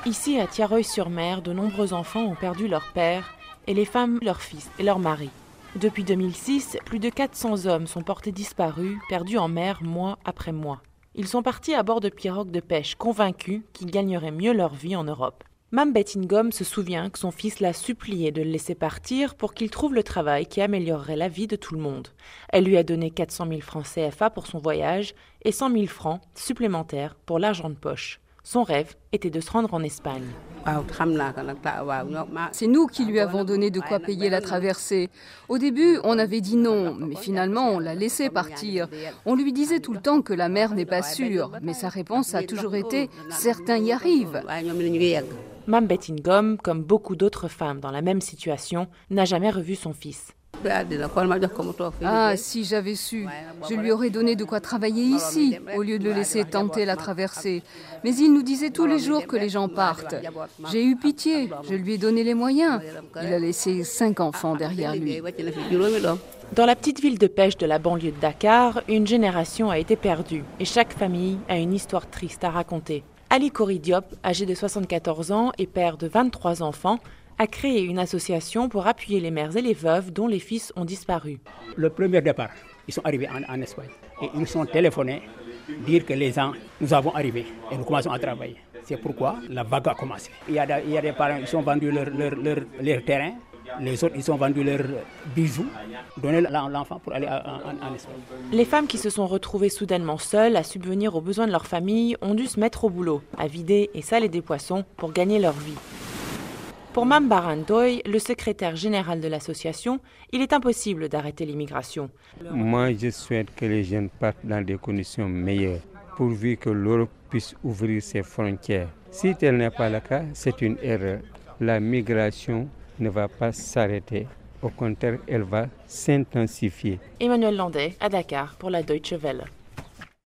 Ici, à Thiaroye-sur-Mer, de nombreux enfants ont perdu leur père et les femmes leur fils et leur mari. Depuis 2006, plus de 400 hommes sont portés disparus, perdus en mer mois après mois. Ils sont partis à bord de pirogues de pêche, convaincus qu'ils gagneraient mieux leur vie en Europe. Mam Betty Ngom se souvient que son fils l'a supplié de le laisser partir pour qu'il trouve le travail qui améliorerait la vie de tout le monde. Elle lui a donné 400 000 francs CFA pour son voyage et 100 000 francs supplémentaires pour l'argent de poche. Son rêve était de se rendre en Espagne. C'est nous qui lui avons donné de quoi payer la traversée. Au début, on avait dit non, mais finalement, on l'a laissé partir. On lui disait tout le temps que la mer n'est pas sûre, mais sa réponse a toujours été « certains y arrivent ». Mam Betty Ngom, comme beaucoup d'autres femmes dans la même situation, n'a jamais revu son fils. Ah, si j'avais su, je lui aurais donné de quoi travailler ici, au lieu de le laisser tenter la traversée. Mais il nous disait tous les jours que les gens partent. J'ai eu pitié, je lui ai donné les moyens. Il a laissé 5 enfants derrière lui. Dans la petite ville de pêche de la banlieue de Dakar, une génération a été perdue et chaque famille a une histoire triste à raconter. Ali Kouri Diop, âgé de 74 ans et père de 23 enfants, a créé une association pour appuyer les mères et les veuves dont les fils ont disparu. Le premier départ, ils sont arrivés en Espagne et ils sont téléphonés dire que les gens, nous avons arrivé et nous commençons à travailler. C'est pourquoi la vague a commencé. Il y a des parents qui ont vendu leur terrain, les autres ils ont vendu leurs bijoux, donné l'enfant pour aller en Espagne. Les femmes qui se sont retrouvées soudainement seules à subvenir aux besoins de leur famille ont dû se mettre au boulot, à vider et saler des poissons pour gagner leur vie. Pour Mam Barandoy, le secrétaire général de l'association, il est impossible d'arrêter l'immigration. Moi, je souhaite que les jeunes partent dans des conditions meilleures, pourvu que l'Europe puisse ouvrir ses frontières. Si tel n'est pas le cas, c'est une erreur. La migration ne va pas s'arrêter. Au contraire, elle va s'intensifier. Emmanuel Landais, à Dakar, pour la Deutsche Welle.